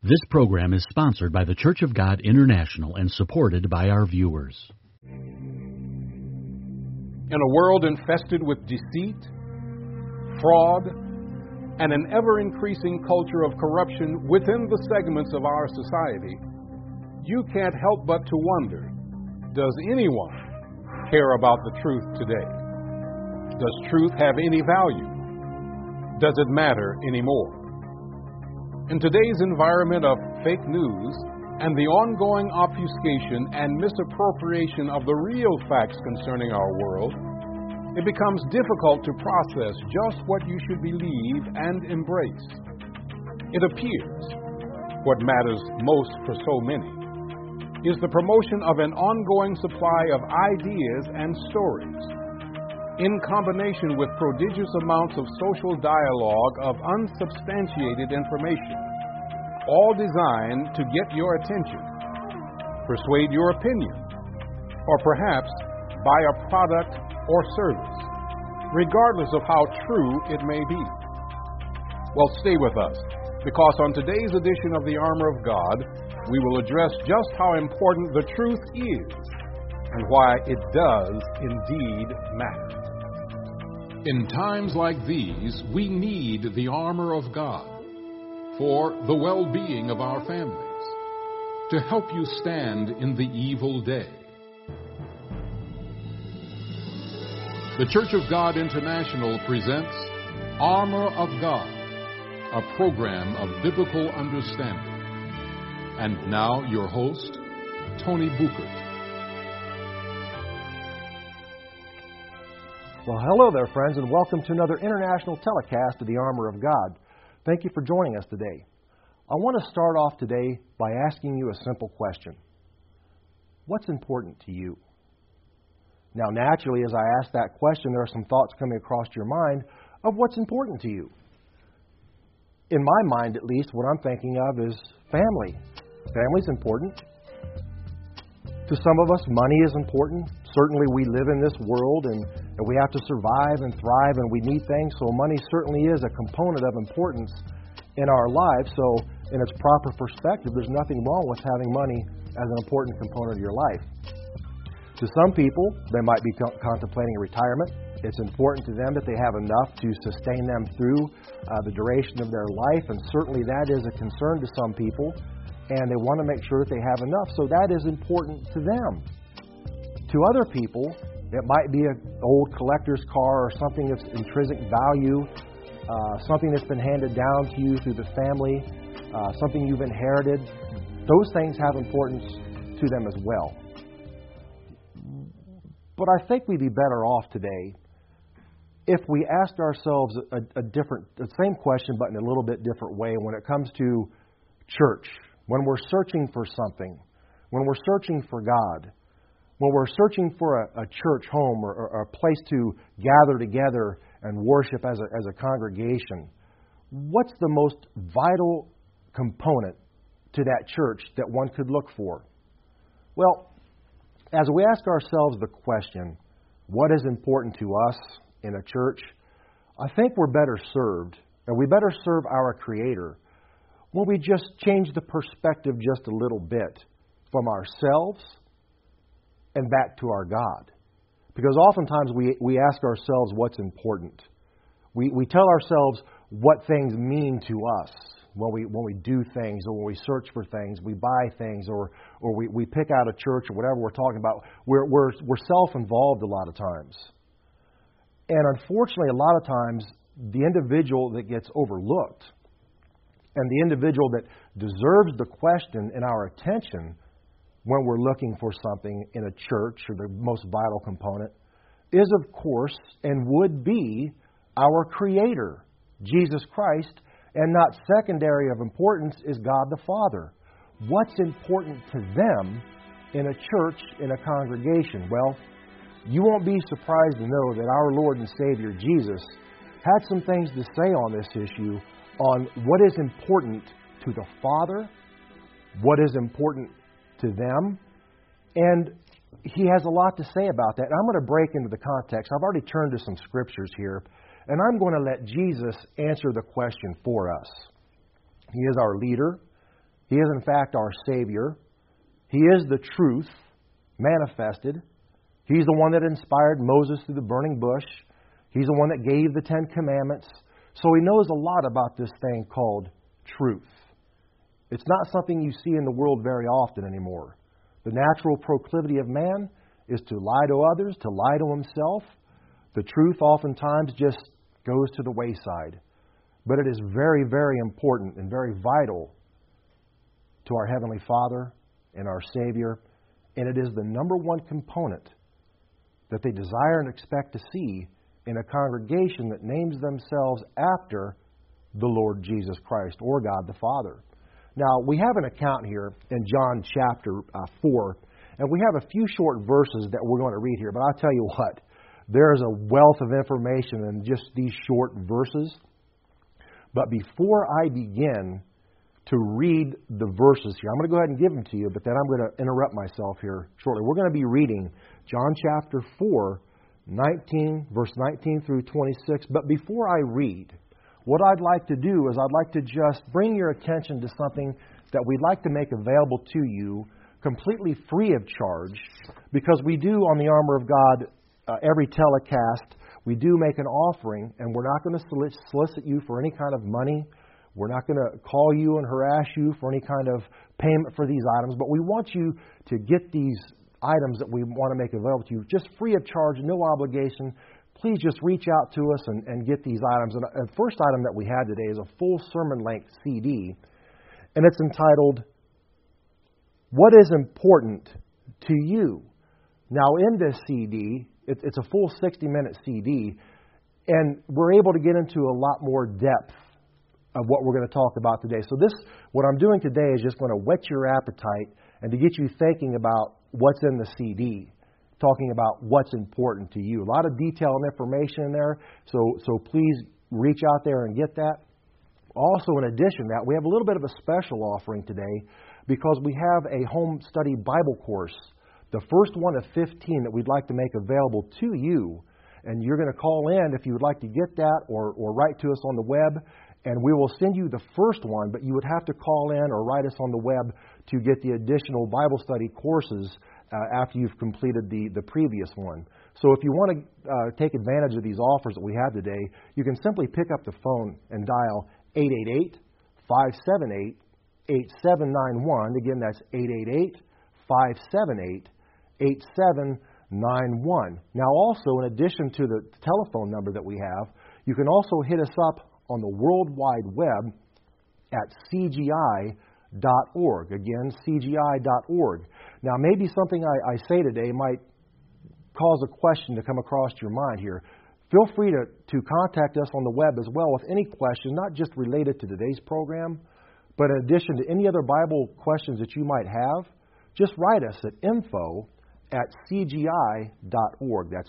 This program is sponsored by the Church of God International and supported by our viewers. In a world infested with deceit, fraud, and an ever-increasing culture of corruption within the segments of our society, you can't help but to wonder, does anyone care about the truth today? Does truth have any value? Does it matter anymore? In today's environment of fake news and the ongoing obfuscation and misappropriation of the real facts concerning our world, it becomes difficult to process just what you should believe and embrace. It appears what matters most for so many is the promotion of an ongoing supply of ideas and stories, in combination with prodigious amounts of social dialogue of unsubstantiated information, all designed to get your attention, persuade your opinion, or perhaps buy a product or service, regardless of how true it may be. Well, stay with us, because on today's edition of the Armor of God, we will address just how important the truth is and why it does indeed matter. In times like these, we need the armor of God for the well-being of our families, to help you stand in the evil day. The Church of God International presents Armor of God, a program of biblical understanding. And now your host, Tony Buchert. Well, hello there, friends, and welcome to another international telecast of the Armor of God. Thank you for joining us today. I want to start off today by asking you a simple question. What's important to you? Now, naturally, as I ask that question, there are some thoughts coming across your mind of what's important to you. In my mind, at least, what I'm thinking of is family. Family's important. To some of us, money is important. Certainly, we live in this world and we have to survive and thrive and we need things, so money certainly is a component of importance in our lives. So, in its proper perspective, there's nothing wrong with having money as an important component of your life. To some people, they might be contemplating retirement. It's important to them that they have enough to sustain them through the duration of their life, and certainly that is a concern to some people, and they want to make sure that they have enough, so that is important to them. To other people, it might be an old collector's car or something of intrinsic value, something that's been handed down to you through the family, something you've inherited. Those things have importance to them as well. But I think we'd be better off today if we asked ourselves the same question, but in a little bit different way when it comes to church, when we're searching for something, when we're searching for God, when we're searching for a church home or a place to gather together and worship as a congregation. What's the most vital component to that church that one could look for? Well, as we ask ourselves the question, what is important to us in a church? I think we're better served, and we better serve our Creator when we just change the perspective just a little bit from ourselves and back to our God. Because oftentimes we ask ourselves what's important. We tell ourselves what things mean to us when we do things, or when we search for things, we buy things, or we pick out a church or whatever we're talking about. We're self-involved a lot of times. And unfortunately, a lot of times, the individual that gets overlooked and the individual that deserves the question and our attention when we're looking for something in a church, or the most vital component, is, of course, and would be our Creator, Jesus Christ, and not secondary of importance is God the Father. What's important to them in a church, in a congregation? Well, you won't be surprised to know that our Lord and Savior Jesus had some things to say on this issue, on what is important to the Father, what is important to them, and He has a lot to say about that. And I'm going to break into the context. I've already turned to some scriptures here, and I'm going to let Jesus answer the question for us. He is our leader. He is, in fact, our Savior. He is the truth manifested. He's the one that inspired Moses through the burning bush. He's the one that gave the Ten Commandments. So He knows a lot about this thing called truth. It's not something you see in the world very often anymore. The natural proclivity of man is to lie to others, to lie to himself. The truth oftentimes just goes to the wayside. But it is very, very important and very vital to our Heavenly Father and our Savior. And it is the number one component that they desire and expect to see in a congregation that names themselves after the Lord Jesus Christ or God the Father. Now, we have an account here in John chapter 4, and we have a few short verses that we're going to read here. But I'll tell you what, there's a wealth of information in just these short verses. But before I begin to read the verses here, I'm going to go ahead and give them to you, but then I'm going to interrupt myself here shortly. We're going to be reading John chapter 4, verse 19 through 26. But before I read, what I'd like to do is I'd like to just bring your attention to something that we'd like to make available to you completely free of charge, because we do on the Armor of God every telecast, we do make an offering, and we're not going to solicit you for any kind of money. We're not going to call you and harass you for any kind of payment for these items, but we want you to get these items that we want to make available to you just free of charge, no obligation. Please just reach out to us and get these items. And the first item that we had today is a full sermon-length CD, and it's entitled, What is Important to You? Now, in this CD, it's a full 60-minute CD, and we're able to get into a lot more depth of what we're going to talk about today. So what I'm doing today is just going to whet your appetite and to get you thinking about what's in the CD, talking about what's important to you. A lot of detail and information in there, so please reach out there and get that. Also, in addition to that, we have a little bit of a special offering today because we have a home study Bible course, the first one of 15 that we'd like to make available to you. And you're going to call in if you would like to get that or write to us on the web, and we will send you the first one, but you would have to call in or write us on the web to get the additional Bible study courses after you've completed the previous one. So if you want to take advantage of these offers that we have today, you can simply pick up the phone and dial 888-578-8791. Again, that's 888-578-8791. Now also, in addition to the telephone number that we have, you can also hit us up on the World Wide Web at CGI.org. Again, CGI.org. Now, maybe something I say today might cause a question to come across your mind here. Feel free to contact us on the web as well with any question, not just related to today's program, but in addition to any other Bible questions that you might have. Just write us at info@cgi.org. That's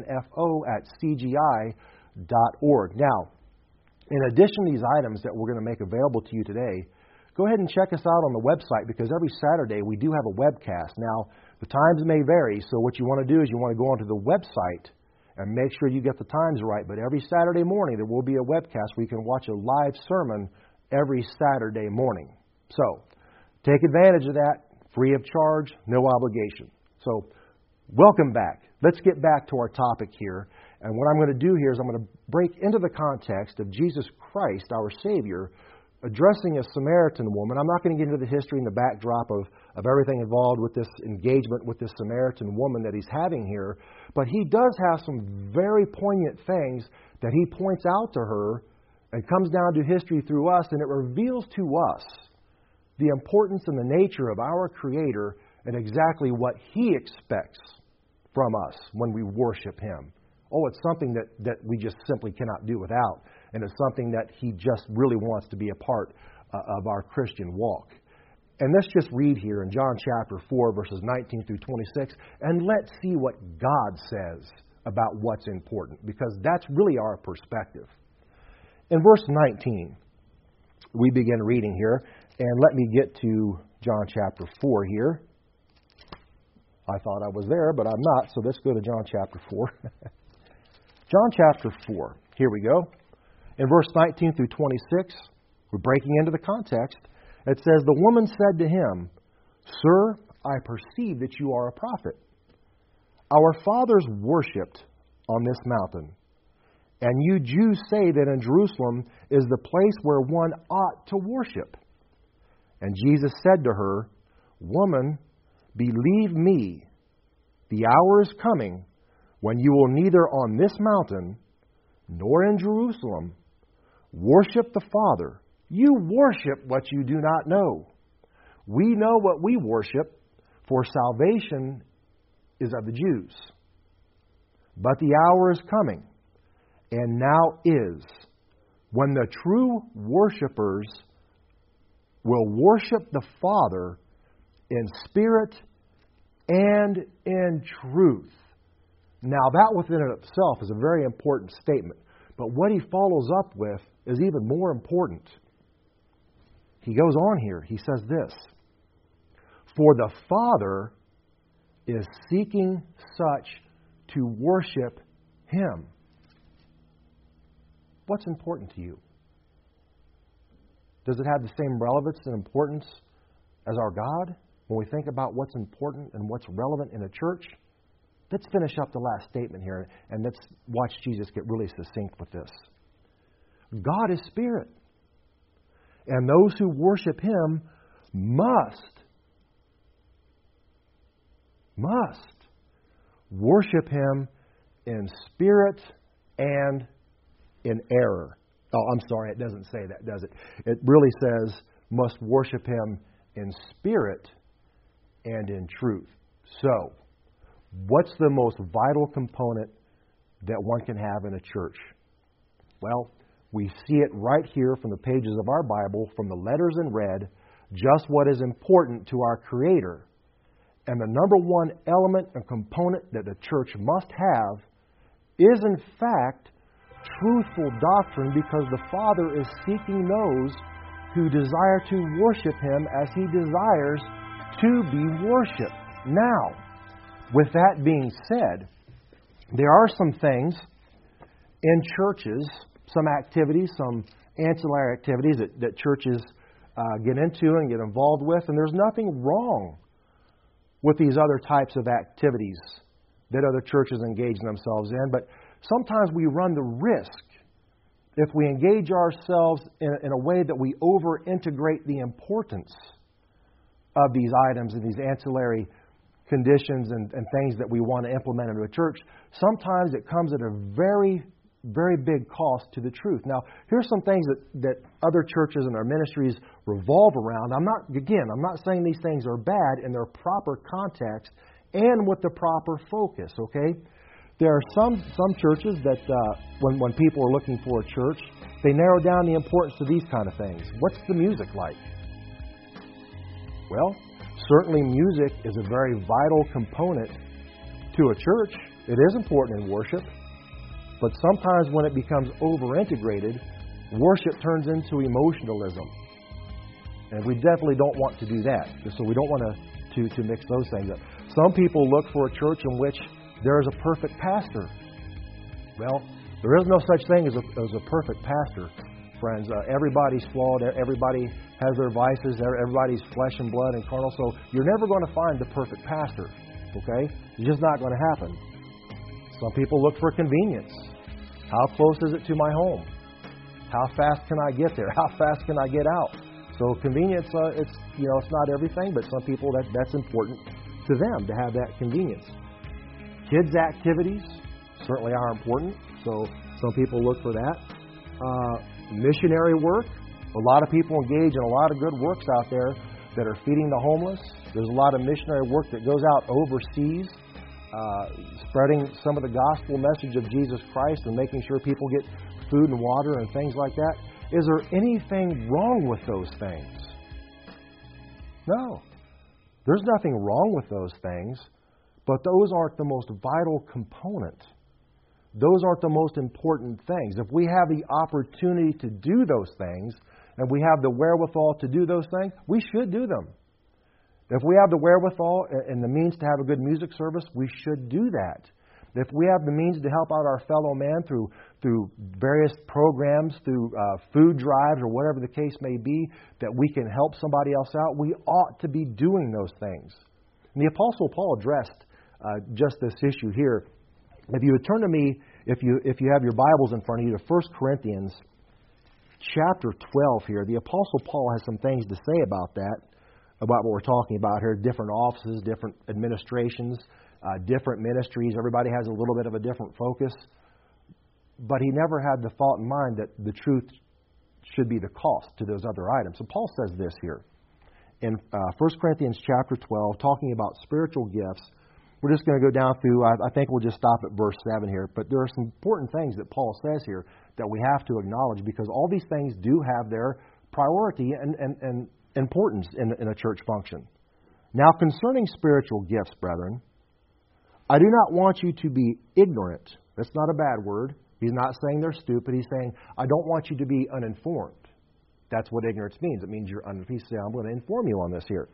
info@cgi.org. Now, in addition to these items that we're going to make available to you today, go ahead and check us out on the website, because every Saturday we do have a webcast. Now, the times may vary, so what you want to do is you want to go onto the website and make sure you get the times right. But every Saturday morning there will be a webcast where you can watch a live sermon every Saturday morning. So, take advantage of that, free of charge, no obligation. So, welcome back. Let's get back to our topic here. And what I'm going to do here is I'm going to break into the context of Jesus Christ, our Savior, addressing a Samaritan woman. I'm not going to get into the history and the backdrop of everything involved with this engagement with this Samaritan woman that he's having here, but he does have some very poignant things that he points out to her and comes down to history through us, and it reveals to us the importance and the nature of our Creator and exactly what He expects from us when we worship Him. Oh, it's something that we just simply cannot do without. And it's something that He just really wants to be a part of our Christian walk. And let's just read here in John chapter 4, verses 19 through 26, and let's see what God says about what's important, because that's really our perspective. In verse 19, we begin reading here, and let me get to John chapter 4 here. I thought I was there, but I'm not, so let's go to John chapter 4. John chapter 4. Here we go. In verse 19 through 26, we're breaking into the context. It says, the woman said to him, Sir, I perceive that you are a prophet. Our fathers worshipped on this mountain, and you Jews say that in Jerusalem is the place where one ought to worship. And Jesus said to her, Woman, believe me, the hour is coming when you will neither on this mountain nor in Jerusalem worship the Father. You worship what you do not know. We know what we worship, for salvation is of the Jews. But the hour is coming, and now is, when the true worshipers will worship the Father in spirit and in truth. Now, that within itself is a very important statement. But what he follows up with is even more important. He goes on here. He says this, For the Father is seeking such to worship Him. What's important to you? Does it have the same relevance and importance as our God when we think about what's important and what's relevant in a church? Let's finish up the last statement here, and let's watch Jesus get really succinct with this. God is spirit, and those who worship Him must worship Him in spirit and in error. Oh, I'm sorry, it doesn't say that, does it? It really says, must worship Him in spirit and in truth. So, what's the most vital component that one can have in a church? Well, we see it right here from the pages of our Bible, from the letters in red, just what is important to our Creator. And the number one element and component that the church must have is, in fact, truthful doctrine, because the Father is seeking those who desire to worship Him as He desires to be worshiped. Now, with that being said, there are some things in churches, some activities, some ancillary activities that churches get into and get involved with, and there's nothing wrong with these other types of activities that other churches engage themselves in, but sometimes we run the risk, if we engage ourselves in a way that we over-integrate the importance of these items and these ancillary conditions and things that we want to implement into a church, sometimes it comes at a very, very big cost to the truth. Now, here's some things that other churches and our ministries revolve around. I'm not saying these things are bad in their proper context and with the proper focus, okay? There are some churches that when people are looking for a church, they narrow down the importance to these kind of things. What's the music like? Well, certainly music is a very vital component to a church. It is important in worship. But sometimes when it becomes over-integrated, worship turns into emotionalism. And we definitely don't want to do that. So we don't want to mix those things up. Some people look for a church in which there is a perfect pastor. Well, there is no such thing as a perfect pastor, friends. Everybody's flawed. Everybody has their vices. Everybody's flesh and blood and carnal. So you're never going to find the perfect pastor. Okay? It's just not going to happen. Some people look for convenience. How close is it to my home? How fast can I get there? How fast can I get out? So convenience, it's not everything, but some people that's important to them to have that convenience. Kids' activities certainly are important, so some people look for that. Missionary work. A lot of people engage in a lot of good works out there that are feeding the homeless. There's a lot of missionary work that goes out overseas, spreading some of the gospel message of Jesus Christ and making sure people get food and water and things like that. Is there anything wrong with those things? No. There's nothing wrong with those things, but those aren't the most vital component. Those aren't the most important things. If we have the opportunity to do those things, and we have the wherewithal to do those things, we should do them. If we have the wherewithal and the means to have a good music service, we should do that. If we have the means to help out our fellow man through various programs, through food drives or whatever the case may be, that we can help somebody else out, we ought to be doing those things. And the Apostle Paul addressed just this issue here. If you would turn to me, if you have your Bibles in front of you, to 1 Corinthians chapter 12 here, the Apostle Paul has some things to say about that, about what we're talking about here, different offices, different administrations, different ministries. Everybody has a little bit of a different focus. But he never had the thought in mind that the truth should be the cost to those other items. So Paul says this here in 1 Corinthians chapter 12, talking about spiritual gifts. We're just going to go down through, I think we'll just stop at verse 7 here. But there are some important things that Paul says here that we have to acknowledge, because all these things do have their priority and importance in a church function. Now, concerning spiritual gifts, brethren, I do not want you to be ignorant. That's not a bad word. He's not saying they're stupid. He's saying, I don't want you to be uninformed. That's what ignorance means. It means you're uninformed. He's saying, I'm going to inform you on this here.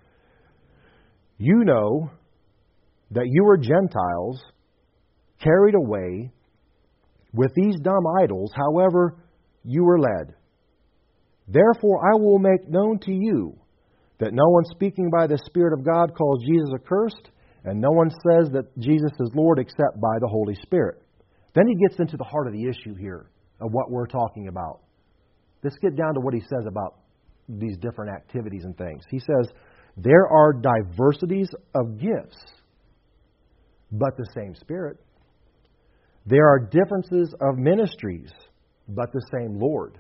You know that you were Gentiles carried away with these dumb idols, however you were led. Therefore I will make known to you that no one speaking by the Spirit of God calls Jesus accursed, and no one says that Jesus is Lord except by the Holy Spirit. Then he gets into the heart of the issue here of what we're talking about. Let's get down to what he says about these different activities and things. He says, there are diversities of gifts, but the same Spirit. There are differences of ministries, but the same Lord.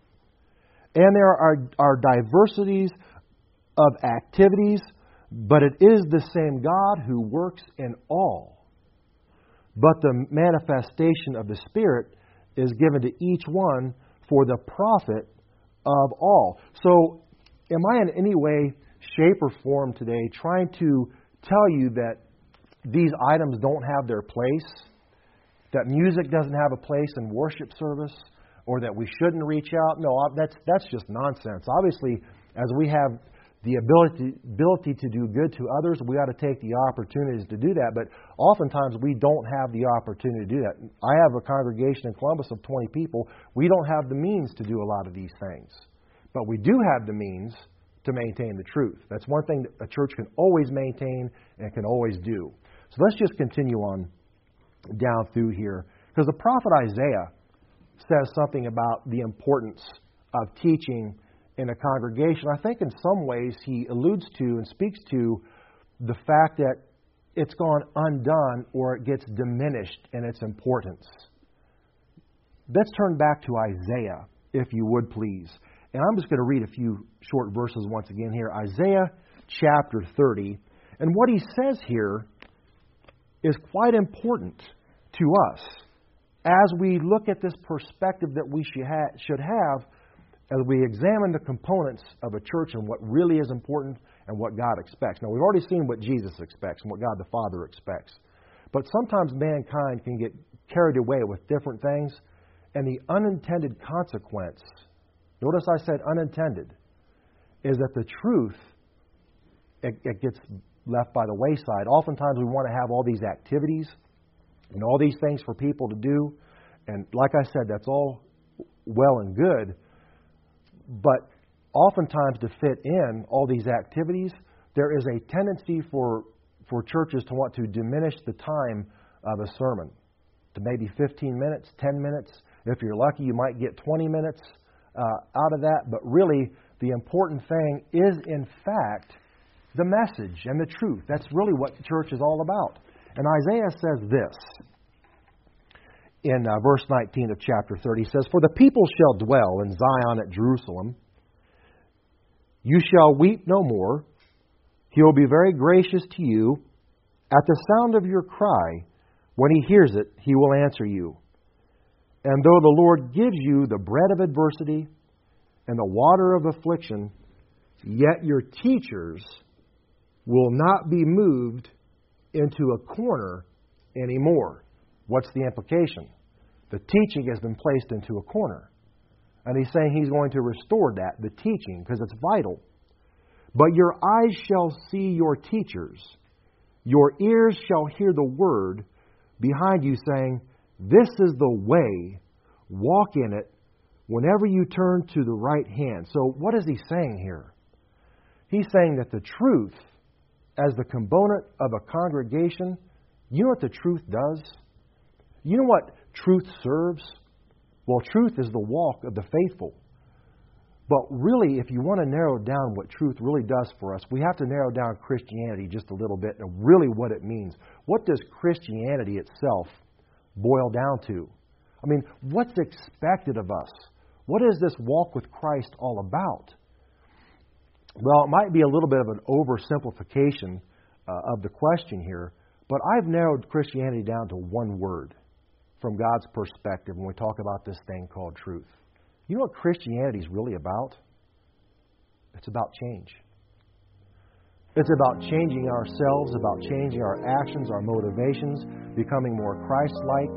And there are diversities of activities, but it is the same God who works in all. But the manifestation of the Spirit is given to each one for the profit of all. So, am I in any way, shape, or form today trying to tell you that these items don't have their place, that music doesn't have a place in worship service, or that we shouldn't reach out? No, that's just nonsense. Obviously, as we have the ability to do good to others, we ought to take the opportunities to do that. But oftentimes we don't have the opportunity to do that. I have a congregation in Columbus of 20 people. We don't have the means to do a lot of these things. But we do have the means to maintain the truth. That's one thing that a church can always maintain and can always do. So let's just continue on down through here. Because the prophet Isaiah says something about the importance of teaching in a congregation. I think in some ways he alludes to and speaks to the fact that it's gone undone or it gets diminished in its importance. Let's turn back to Isaiah, if you would please. And I'm just going to read a few short verses once again here. Isaiah chapter 30. And what he says here is quite important to us as we look at this perspective that we should have as we examine the components of a church and what really is important and what God expects. Now, we've already seen what Jesus expects and what God the Father expects. But sometimes mankind can get carried away with different things, and the unintended consequence, notice I said unintended, is that the truth, it gets left by the wayside. Oftentimes we want to have all these activities and all these things for people to do. And like I said, that's all well and good. But oftentimes to fit in all these activities, there is a tendency for churches to want to diminish the time of a sermon to maybe 15 minutes, 10 minutes. If you're lucky, you might get 20 minutes out of that. But really, the important thing is, in fact, the message and the truth. That's really what the church is all about. And Isaiah says this in verse 19 of chapter 30. He says, "For the people shall dwell in Zion at Jerusalem. You shall weep no more. He will be very gracious to you. At the sound of your cry, when He hears it, He will answer you. And though the Lord gives you the bread of adversity and the water of affliction, yet your teachers will not be moved into a corner anymore." What's the implication? The teaching has been placed into a corner. And He's saying He's going to restore that, the teaching, because it's vital. "But your eyes shall see your teachers. Your ears shall hear the word, behind you saying, "This is the way, walk in it," whenever you turn to the right hand. So what is he saying here? He's saying that the truth, as the component of a congregation, you know what the truth does? You know what truth serves? Well, truth is the walk of the faithful. But really, if you want to narrow down what truth really does for us, we have to narrow down Christianity just a little bit and really what it means. What does Christianity itself boil down to? I mean, what's expected of us? What is this walk with Christ all about? Well, it might be a little bit of an oversimplification of the question here, but I've narrowed Christianity down to one word from God's perspective when we talk about this thing called truth. You know what Christianity is really about? It's about change. It's about changing ourselves, about changing our actions, our motivations, becoming more Christ-like,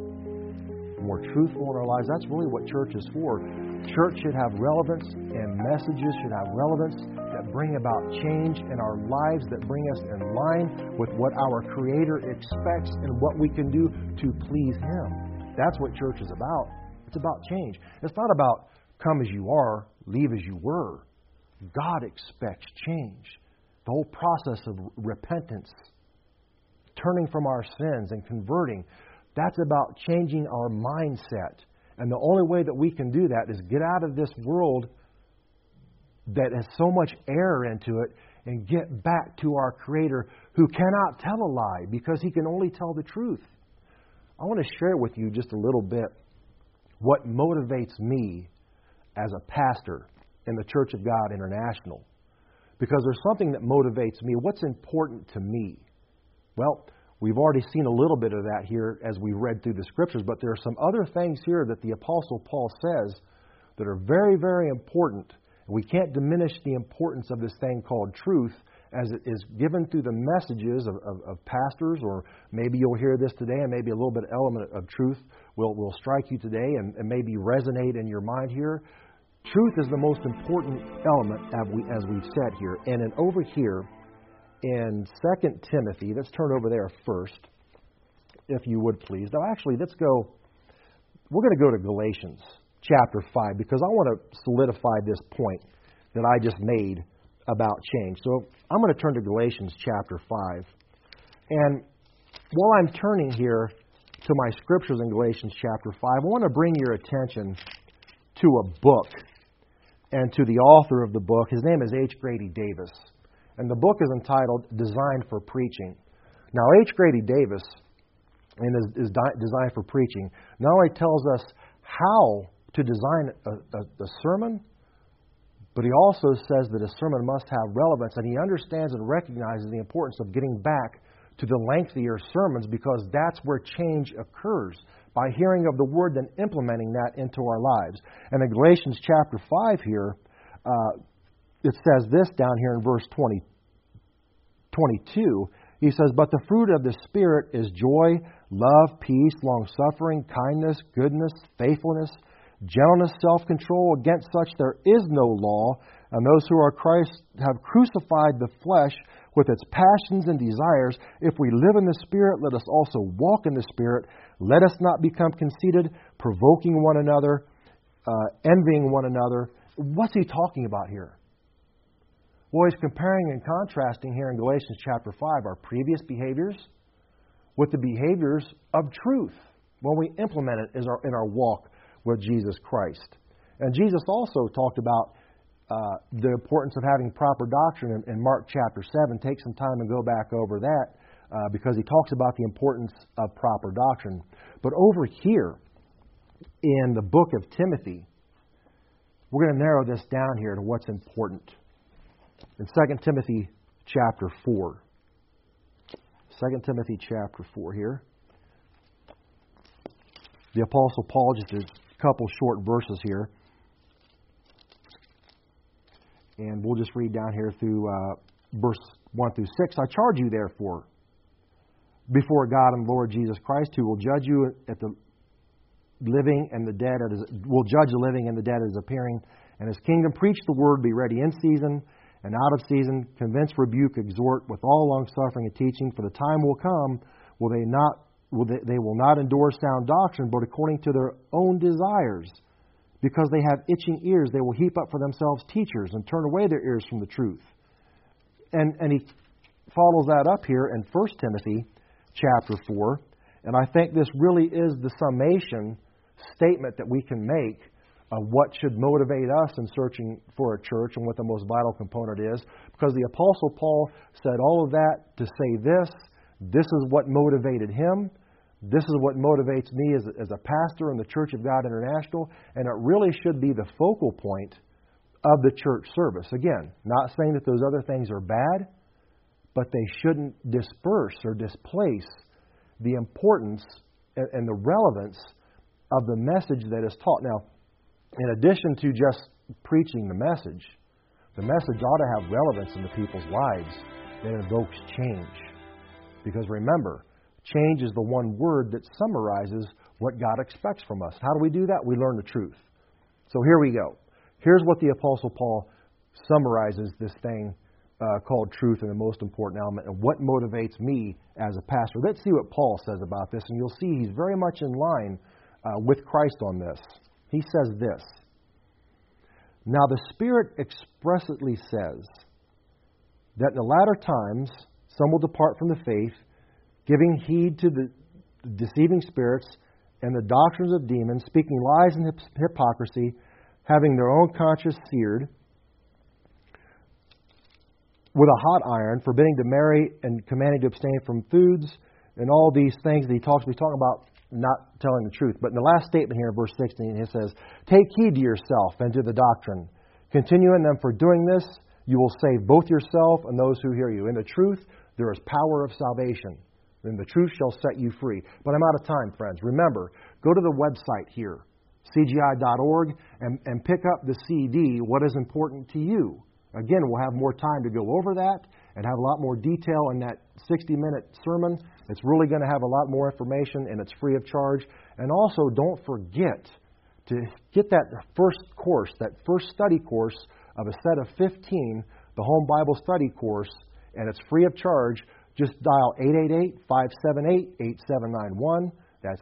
more truthful in our lives. That's really what church is for. Church should have relevance, and messages should have relevance that bring about change in our lives, that bring us in line with what our Creator expects and what we can do to please Him. That's what church is about. It's about change. It's not about come as you are, leave as you were. God expects change. The whole process of repentance, turning from our sins and converting, that's about changing our mindset. And the only way that we can do that is get out of this world that has so much error into it and get back to our Creator, who cannot tell a lie because He can only tell the truth. I want to share with you just a little bit what motivates me as a pastor in the Church of God International. Because there's something that motivates me. What's important to me? Well, we've already seen a little bit of that here as we read through the Scriptures, but there are some other things here that the Apostle Paul says that are very, very important. We can't diminish the importance of this thing called truth as it is given through the messages of pastors, or maybe you'll hear this today and maybe a little bit element of truth will strike you today and maybe resonate in your mind here. Truth is the most important element, as we've said here. And then over here in 2 Timothy, let's turn over there first, if you would please. Now actually, we're going to go to Galatians chapter 5, because I want to solidify this point that I just made about change. So I'm going to turn to Galatians chapter 5. And while I'm turning here to my scriptures in Galatians chapter 5, I want to bring your attention to a book and to the author of the book. His name is H. Grady Davis. And the book is entitled Designed for Preaching. Now, H. Grady Davis, in his Designed for Preaching, not only tells us how to design a sermon, but he also says that a sermon must have relevance, and he understands and recognizes the importance of getting back to the lengthier sermons, because that's where change occurs, by hearing of the Word and implementing that into our lives. And in Galatians chapter 5 here, it says this down here in verse 22. He says, "But the fruit of the Spirit is joy, love, peace, long-suffering, kindness, goodness, faithfulness, gentleness, self-control. Against such there is no law. And those who are Christ have crucified the flesh with its passions and desires. If we live in the Spirit, let us also walk in the Spirit. Let us not become conceited, provoking one another, envying one another." What's he talking about here? Well, he's comparing and contrasting here in Galatians chapter 5 our previous behaviors with the behaviors of truth when we implement it in our walk with Jesus Christ. And Jesus also talked about the importance of having proper doctrine in Mark chapter 7. Take some time and go back over that because he talks about the importance of proper doctrine. But over here in the book of Timothy, we're going to narrow this down here to what's important. In 2 Timothy chapter 4. 2 Timothy chapter 4 here. The Apostle Paul, just a couple short verses here. And we'll just read down here through verse 1 through 6. "I charge you, therefore, before God and Lord Jesus Christ, who will judge you at the living and the dead, will judge the living and the dead at His appearing and His kingdom. Preach the word, be ready in season and out of season. Convince, rebuke, exhort with all longsuffering and teaching. For the time will come, will they not they will not endure sound doctrine, but according to their own desires. Because they have itching ears, they will heap up for themselves teachers and turn away their ears from the truth. And he follows that up here in 1 Timothy chapter 4. And I think this really is the summation statement that we can make of what should motivate us in searching for a church and what the most vital component is. Because the Apostle Paul said all of that to say this. This is what motivated him. This is what motivates me as a pastor in the Church of God International. And it really should be the focal point of the church service. Again, not saying that those other things are bad, but they shouldn't disperse or displace the importance and the relevance of the message that is taught. Now, in addition to just preaching the message ought to have relevance in the people's lives that invokes change. Because remember, change is the one word that summarizes what God expects from us. How do we do that? We learn the truth. So here we go. Here's what the Apostle Paul summarizes this thing called truth in the most important element and what motivates me as a pastor. Let's see what Paul says about this, and you'll see he's very much in line with Christ on this. He says this, "Now the Spirit expressly says that in the latter times some will depart from the faith, giving heed to the deceiving spirits and the doctrines of demons, speaking lies and hypocrisy, having their own conscience seared with a hot iron, forbidding to marry and commanding to abstain from foods," and all these things that he's talking about not telling the truth. But in the last statement here in verse 16, it says, "Take heed to yourself and to the doctrine. Continue in them, for doing this, you will save both yourself and those who hear you. In the truth, there is power of salvation. Then the truth shall set you free." But I'm out of time, friends. Remember, go to the website here, cgi.org, and pick up the CD, What is Important to You. Again, we'll have more time to go over that and have a lot more detail in that 60-minute sermon. It's really going to have a lot more information, and it's free of charge. And also, don't forget to get that first course, that first study course of a set of 15, the Home Bible Study Course, and it's free of charge. Just dial 888-578-8791. That's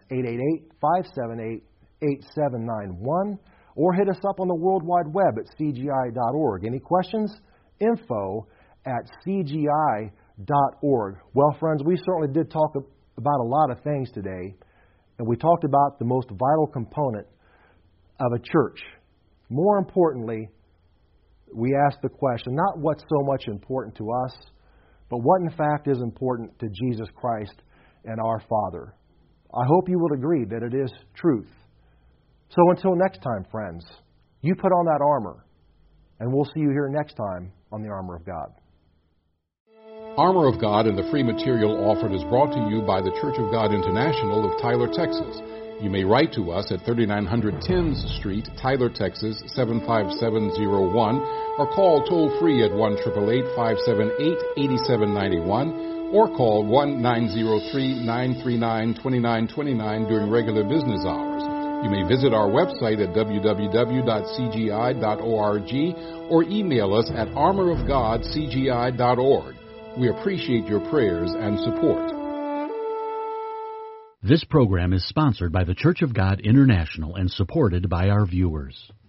888-578-8791. Or hit us up on the World Wide Web at cgi.org. Any questions? info@cgi.org. Well, friends, we certainly did talk about a lot of things today. And we talked about the most vital component of a church. More importantly, we asked the question, not what's so much important to us, but what in fact is important to Jesus Christ and our Father. I hope you will agree that it is truth. So until next time, friends, you put on that armor, and we'll see you here next time on the Armor of God. Armor of God and the free material offered is brought to you by the Church of God International of Tyler, Texas. You may write to us at 3900 10th Street, Tyler, Texas 75701, or call toll-free at 1-888-578-8791, or call 1-903-939-2929 during regular business hours. You may visit our website at www.cgi.org or email us at armorofgodcgi.org. We appreciate your prayers and support. This program is sponsored by the Church of God International and supported by our viewers.